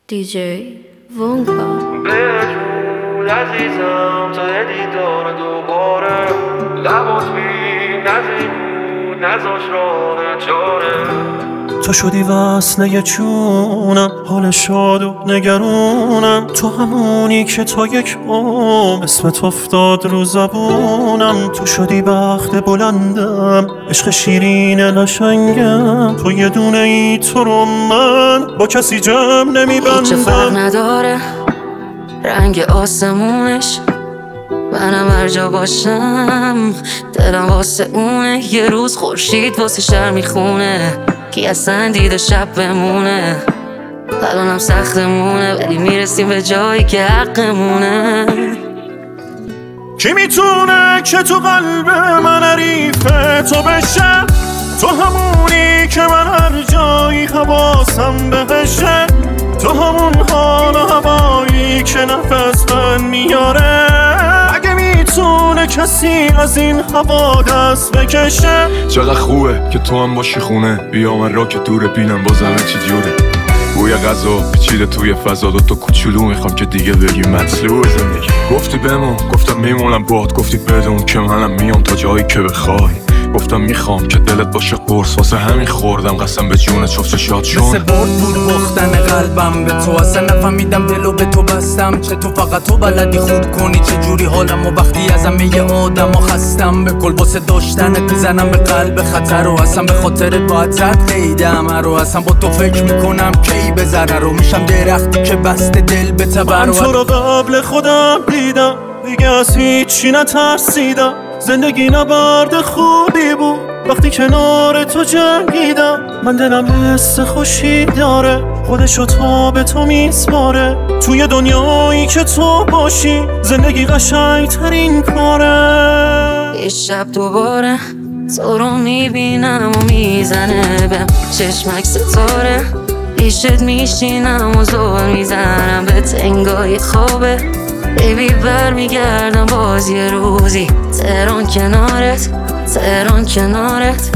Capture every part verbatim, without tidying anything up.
دیجی وونکا بجون عزیزم تا یه دیدار دوباره لبات بی نزی بود نزاش راه چاره تو شدی وصله چونم، حال شاد و نگرونم. تو همونی که تا یک عمر اسمت افتاد رو زبونم. تو شدی بخت بلندم، عشق شیرین قشنگم. تو یه دونه ای تو رو من با کسی جمع نمیبندم. هیچ فرق نداره رنگ آسمونش، منم هر جا باشم دلم واسه اونه. یه روز خورشید واسه شهر میخونه، کی اصلا دیده شب بمونه. الانم سختمونه ولی میرسیم به جایی که حقمونه. کی میتونه که تو قلب من حریف تو بشه؟ تو همونی که من هر جایی حواسم بهشه. تو همون حال و هوایی که نفس من میاره. اگه میتونه کسی از این هوا دست بکشه؟ چقدر خوبه که تو هم باشی خونه. بیا من را که دوره بینم بازم چی جوره. بوی غذا پیچیده توی فضا، دو تا کوچولو میخوام که دیگه بگی مطلوب زندگی. گفتی بمون گفتم میمونم باهات، گفتی بدون که منم میام تا جایی که بخوای. گفتم میخوام که دلت باشه قرص، واسه همین خوردم قسم به جون چفت شاد شون. مثل برد بود باختن قلبم به تو، اصلا نفهمیدم دلو به تو بستم. چه تو فقط تو بلدی خوب کنی چه جوری حالم، و وقتی از همه آدم ها خستم به کل واسه داشتنت میزنم به قلب خطر. و اصلا به خاطرت باید زد لیدم رو، اصلا با تو فکر میکنم کی بزنه رو. میشم درختی که بسته دل به تبر. من تو رو قبل خودم دیدم، دیگه از هیچی نترسیدم. زندگی نبرد خوبی بود وقتی کنار تو جنگیدم. من دلم حس خوشی داره، خودشو تا به تو میسپاره. توی دنیایی که تو باشی زندگی قشنگ ترین کاره. یه شب دوباره تو رو میبینم و میزنه به چشمک ستاره. پیشت میشینم و زور میزنم به تنگای خوابه. بیبی بر میگردم باز یه روزی تهران کنارت، تهران کنارت.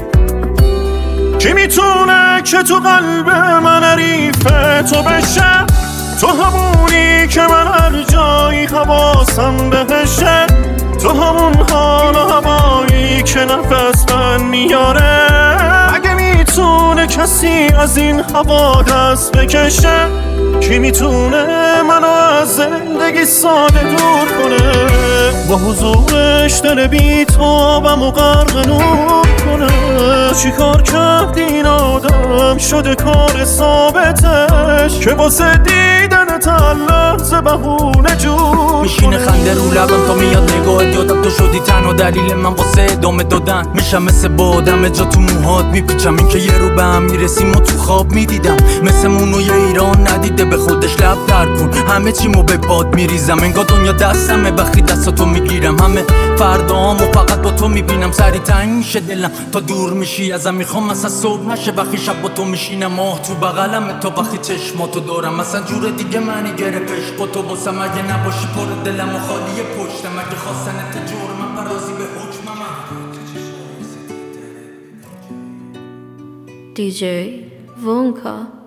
کی میتونه که تو قلب من حریف تو بشه؟ تو همونی که من هر جایی حواسم بهشه. تو همون حال و هوایی که نفس من میاره. اگه میتونه کسی از این هوا دست بکشه؟ کی میتونه منو از زندگی ساده دور کنه؟ با حضورش دل بی تابم و غرق نور کنه. چی کار کرد این آدم شده کار ثابتش، که واسه دیدن تا لحظه بهونه جور میشینه خنده رو لبم تا میاد نگاهت. یادم تو شدی تنها دلیل من واسه ادامه دادن. میشم مثل بادم جا تو موهات میپیچم، این که یه رو به هم میرسیم و تو خواب میدیدم. مثل مونوی ایران ندیده به خودش لب در کن. همه چیمو به باد میریزم، انگار دنیا دستمه وقتی دستاتو میگیرم. همه فردامو فقط با تو میبینم. سری تنگ میشه دلم تا دور میشی ازم. میخوام مثلا صبح نشه وقتی شب با تو میشینم. ماه تو بغلم تا وقتی چشماتو دارم. مثلا جور دیگه منی گرفتش با تو باسم. اگه نباشی پر دلم و خالی پشتم. اگه خواستنت جور من پرازی به حکمم. دیجی وونکا.